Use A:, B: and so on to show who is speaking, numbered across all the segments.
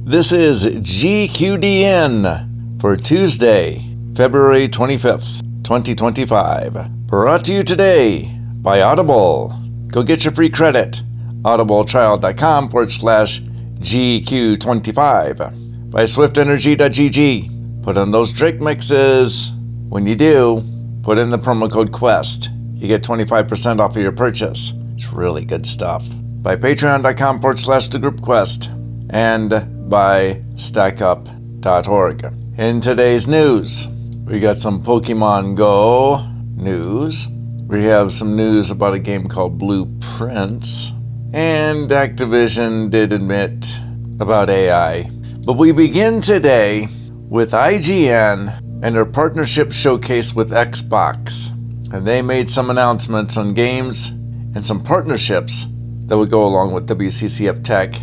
A: This is GQDN for Tuesday, February 25th, 2025. Brought to you today by Audible. Go get your free credit. audibletrial.com/GQ25. By swiftenergy.gg. Put on those drink mixes. When you do, put in the promo code QUEST. You get 25% off of your purchase. It's really good stuff. By patreon.com/thegroupquest. And by stackup.org. In today's news, we got some Pokemon Go news. We have some news about a game called Blueprints. And Activision did admit about AI. But we begin today with IGN and their partnership showcase with Xbox. And they made some announcements on games and some partnerships that would go along with WCCF Tech,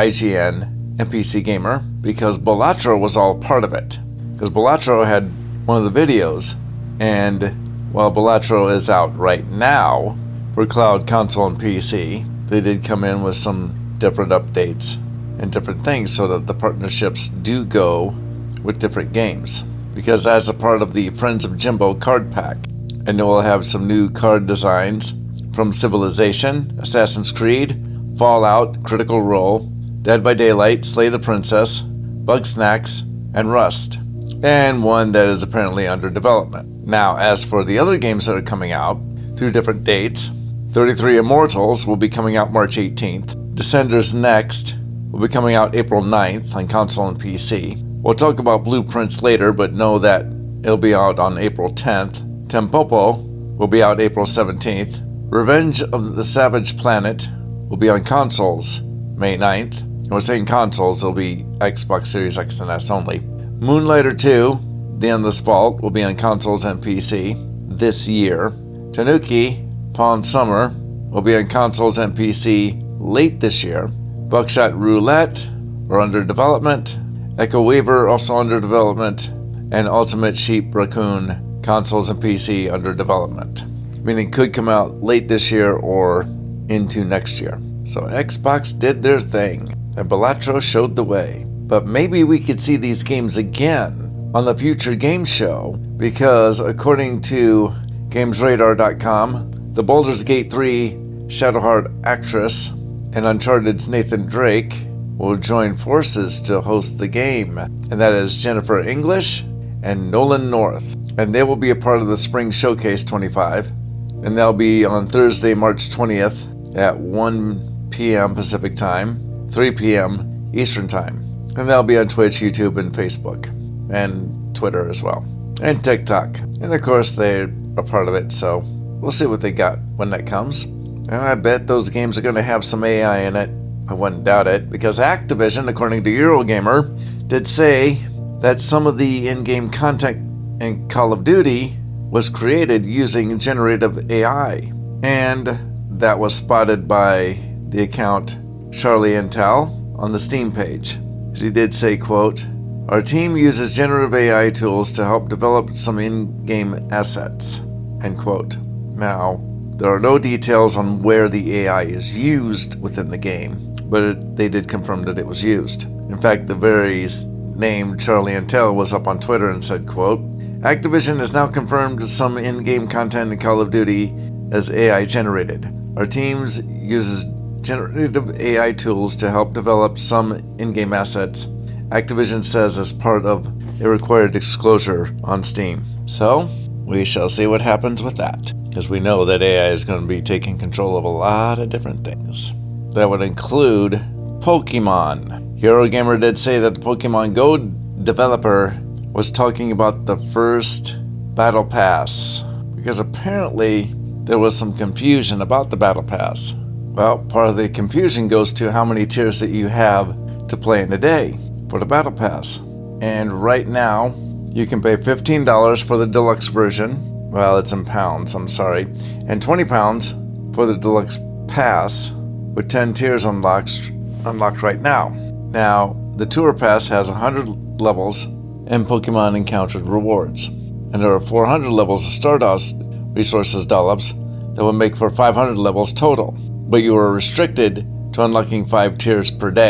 A: IGN, and PC Gamer, because Balatro was all part of it. Because Balatro had one of the videos, and while Balatro is out right now for cloud, console, and PC, they did come in with some different updates and different things so that the partnerships do go with different games. Because as a part of the Friends of Jimbo card pack, and we'll have some new card designs from Civilization, Assassin's Creed, Fallout, Critical Role, Dead by Daylight, Slay the Princess, Bugsnax, and Rust, and one that is apparently under development. Now, as for the other games that are coming out through different dates, 33 Immortals will be coming out March 18th, Descenders Next will be coming out April 9th on console and PC. We'll talk about Blueprints later, but know that it'll be out on April 10th. Tempopo will be out April 17th. Revenge of the Savage Planet will be on consoles May 9th. And we're saying consoles, it'll be Xbox Series X and S only. Moonlighter 2, The Endless Vault, will be on consoles and PC this year. Tanuki, Pawn Summer, will be on consoles and PC late this year. Buckshot Roulette, are under development. Echo Weaver, also under development. And Ultimate Sheep Raccoon, consoles and PC under development. Meaning could come out late this year or into next year. So Xbox did their thing, and Balatro showed the way. But maybe we could see these games again on the future game show, because according to GamesRadar.com, the Baldur's Gate 3 Shadowheart actress and Uncharted's Nathan Drake will join forces to host the game, and that is Jennifer English and Nolan North. And they will be a part of the Spring Showcase 25, and they'll be on Thursday, March 20th at 1 p.m. Pacific Time, 3 p.m. Eastern Time. And they'll be on Twitch, YouTube, and Facebook, and Twitter as well, and TikTok. And of course, they're a part of it, so we'll see what they got when that comes. And I bet those games are going to have some AI in it. I wouldn't doubt it, because Activision, according to Eurogamer, did say that some of the in-game content in Call of Duty was created using generative AI. And that was spotted by the account Charlie Intel on the Steam page. He did say, quote, "Our team uses generative AI tools to help develop some in-game assets," end quote. Now, there are no details on where the AI is used within the game, but they did confirm that it was used. In fact, the very name Charlie Intel was up on Twitter and said, quote, "Activision has now confirmed some in-game content in Call of Duty as AI generated. Our teams uses generative AI tools to help develop some in-game assets," Activision says, as part of a required disclosure on Steam. So, we shall see what happens with that, because we know that AI is going to be taking control of a lot of different things. That would include Pokemon. Eurogamer did say that the Pokemon Go developer was talking about the first Battle Pass, because apparently there was some confusion about the Battle Pass. Well, part of the confusion goes to how many tiers that you have to play in a day for the Battle Pass. And right now, you can pay $15 for the deluxe version. Well, it's in pounds, I'm sorry. And £20 for the deluxe pass, with 10 tiers unlocked right now. Now, the Tour Pass has 100 levels and Pokemon Encountered rewards. And there are 400 levels of Stardust resources dollops that will make for 500 levels total. But you are restricted to unlocking 5 tiers per day.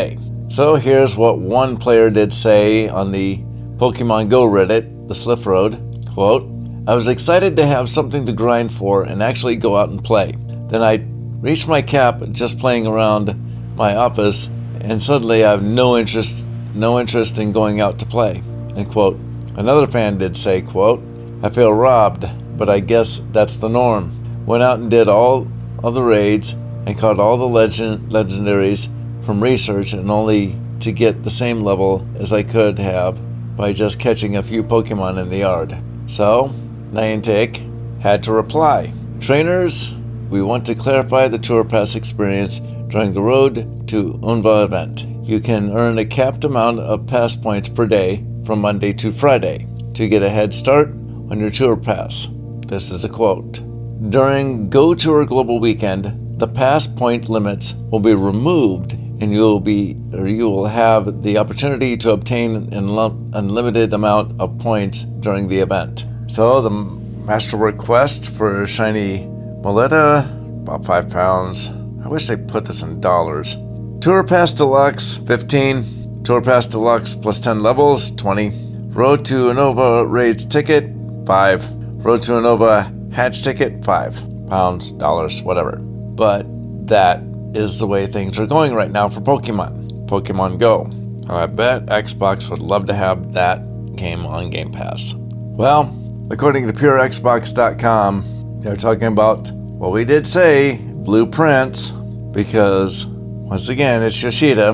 A: So here's what one player did say on the Pokemon Go Reddit, the Sliff Road, quote, "I was excited to have something to grind for and actually go out and play. Then I reached my cap just playing around my office, and suddenly I have no interest in going out to play," end quote. Another fan did say, quote, "I feel robbed, but I guess that's the norm. Went out and did all of the raids and caught all the legendaries from research, and only to get the same level as I could have by just catching a few Pokemon in the yard." So, Niantic had to reply, "Trainers, we want to clarify the Tour Pass experience during the Road to Unva event. You can earn a capped amount of pass points per day from Monday to Friday to get a head start on your Tour Pass." This is a quote. "During Go Tour Global Weekend, the pass point limits will be removed, and you will have the opportunity to obtain an unlimited amount of points during the event." So the Masterwork Quest for Shiny Moletta, about £5. I wish they put this in dollars. Tour Pass Deluxe, 15. Tour Pass Deluxe plus 10 levels, 20. Road to Unova Raids ticket, 5. Road to Unova Hatch ticket, £5, dollars, whatever. But that is the way things are going right now for Pokemon Go. I bet Xbox would love to have that game on Game Pass. Well, according to PureXbox.com, they're talking about, well, we did say blueprints, because once again, it's Yoshida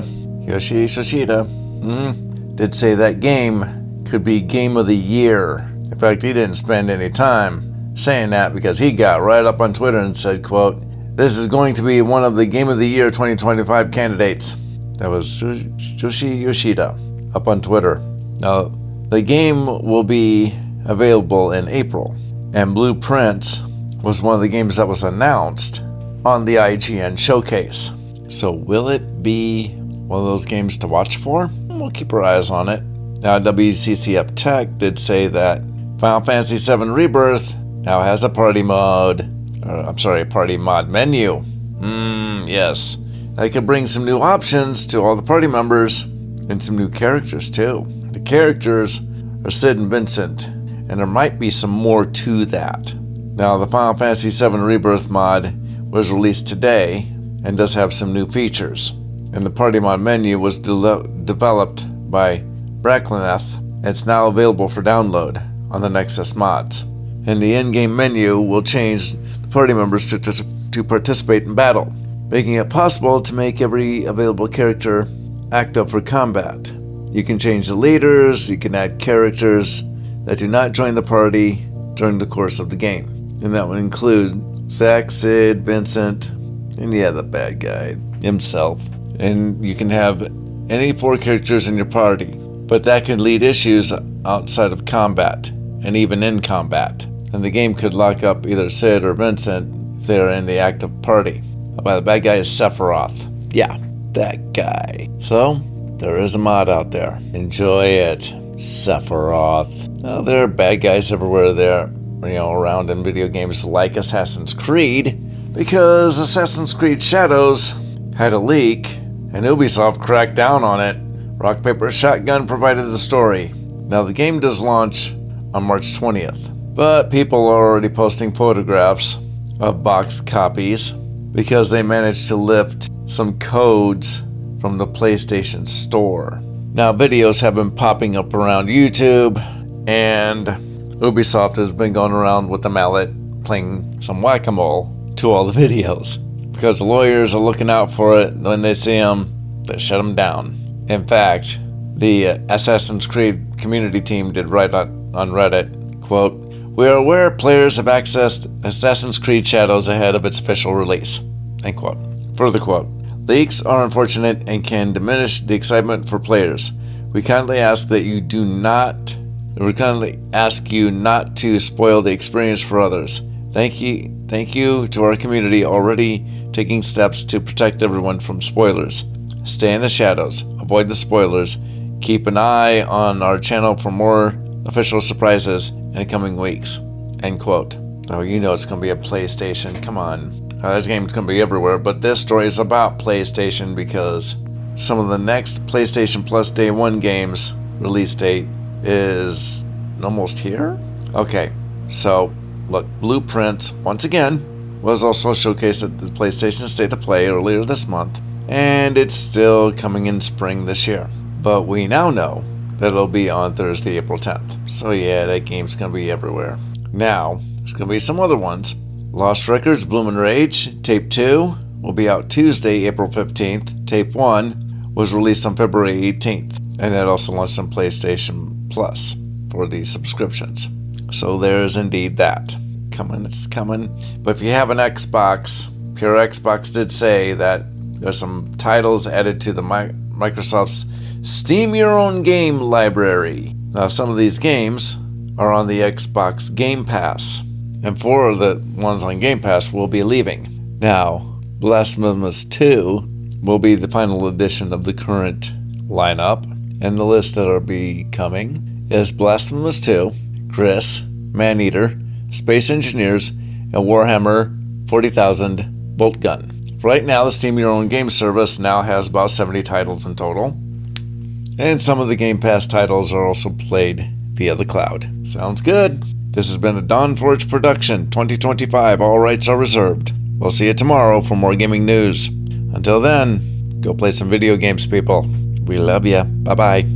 A: did say that game could be Game of the Year. In fact, he didn't spend any time saying that, because he got right up on Twitter and said, quote, "This is going to be one of the Game of the Year 2025 candidates." That was Yoshida up on Twitter. Now, the game will be available in April, and Blueprints was one of the games that was announced on the IGN showcase. So will it be one of those games to watch for? We'll keep our eyes on it. Now, WCCF Tech did say that Final Fantasy VII Rebirth now has a party mod menu. Yes. That could bring some new options to all the party members, and some new characters too. The characters are Sid and Vincent, and there might be some more to that. Now, the Final Fantasy VII Rebirth mod was released today and does have some new features. And the party mod menu was developed by Bracklyneth. It's now available for download on the Nexus Mods. And the in-game menu will change the party members to participate in battle, making it possible to make every available character active for combat. You can change the leaders, you can add characters that do not join the party during the course of the game. And that would include Zack, Sid, Vincent, and the bad guy himself. And you can have any 4 characters in your party, but that can lead issues outside of combat and even in combat. And the game could lock up either Sid or Vincent if they're in the active party. The bad guy is Sephiroth. Yeah, that guy. So, there is a mod out there. Enjoy it, Sephiroth. Now, there are bad guys everywhere there, around in video games like Assassin's Creed, because Assassin's Creed Shadows had a leak, and Ubisoft cracked down on it. Rock, Paper, Shotgun provided the story. Now, the game does launch on March 20th, but people are already posting photographs of boxed copies because they managed to lift some codes from the PlayStation Store. Now, videos have been popping up around YouTube, and Ubisoft has been going around with the mallet playing some whack-a-mole to all the videos, because the lawyers are looking out for it. When they see them, they shut them down. In fact, the Assassin's Creed community team did write on Reddit, quote, "We are aware players have accessed Assassin's Creed Shadows ahead of its official release," end quote. Further quote, "Leaks are unfortunate and can diminish the excitement for players. We kindly ask you not to spoil the experience for others. Thank you to our community already taking steps to protect everyone from spoilers. Stay in the shadows, avoid the spoilers, keep an eye on our channel for more official surprises in the coming weeks," end quote. Oh, it's going to be a PlayStation. Come on. This game's going to be everywhere, but this story is about PlayStation because some of the next PlayStation Plus Day 1 games release date is almost here? Okay, so look, Blueprints, once again, was also showcased at the PlayStation State of Play earlier this month, and it's still coming in spring this year. But we now know that it'll be on Thursday, April 10th. So yeah, that game's going to be everywhere. Now, there's going to be some other ones. Lost Records, Bloom and Rage, Tape 2 will be out Tuesday, April 15th. Tape 1 was released on February 18th. And that also launched on PlayStation Plus for the subscriptions. So there's indeed that. It's coming. But if you have an Xbox, Pure Xbox did say that there's some titles added to the Microsoft's Steam Your Own Game library. Now, some of these games are on the Xbox Game Pass, and 4 of the ones on Game Pass will be leaving. Now, Blasphemous 2 will be the final edition of the current lineup, and the list that will be coming is Blasphemous 2, Chris, Maneater, Space Engineers, and Warhammer 40,000 Bolt Gun. Right now, the Steam Your Own Game service now has about 70 titles in total, and some of the Game Pass titles are also played via the cloud. Sounds good. This has been a Dawnforge production, 2025. All rights are reserved. We'll see you tomorrow for more gaming news. Until then, go play some video games, people. We love ya. Bye-bye.